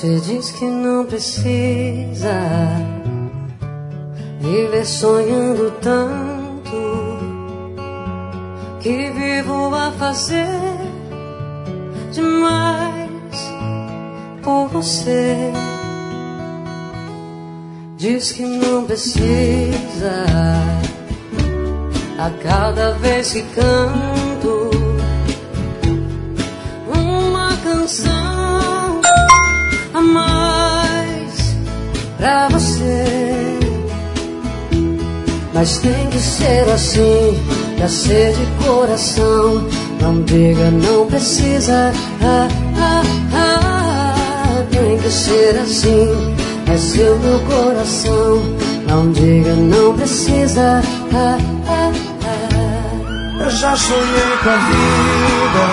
Você diz que não precisa viver sonhando tanto, que vivo a fazer demais por você. Diz que não precisa a cada vez que canto uma canção a mais pra você. Mas tem que ser assim, pra ser de coração. Não diga não precisa, tem que ser assim, é seu meu coração. Não diga não precisa, Eu já sonhei com a vida,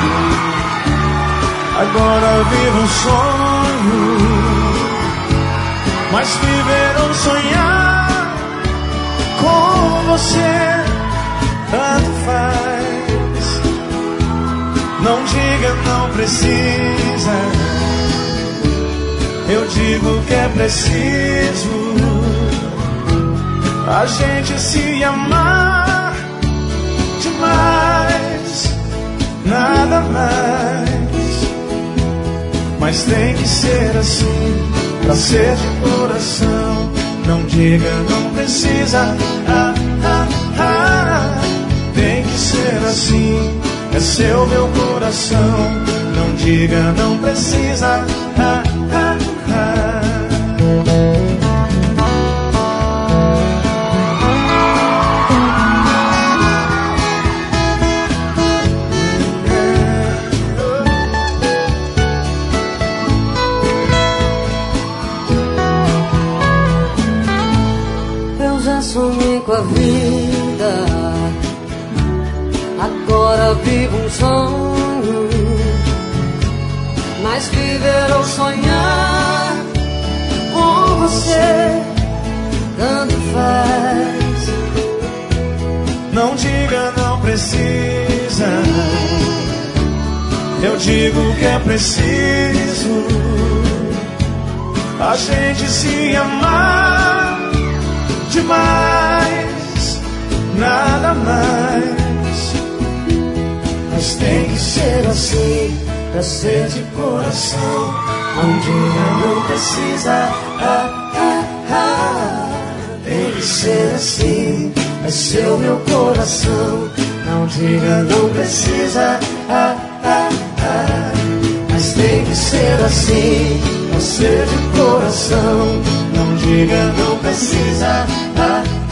agora vivo um sonho. Mas viver ou sonhar com você tanto faz. Não diga não precisa, eu digo que é preciso a gente se amar demais, nada mais. Mas tem que ser assim, pra ser de coração. Não diga não precisa, tem que ser assim, é seu meu coração. Não diga não precisa, sonhei com a vida, agora vivo um sonho. Mas viver ou sonhar com você tanto faz. Não diga não precisa, eu digo que é preciso a gente se amar demais, nada mais. Mas tem que ser assim, pra ser de coração. Não diga não precisa, tem que ser assim, é seu meu coração. Não diga não precisa, mas tem que ser assim, pra ser de coração. Não diga não precisa,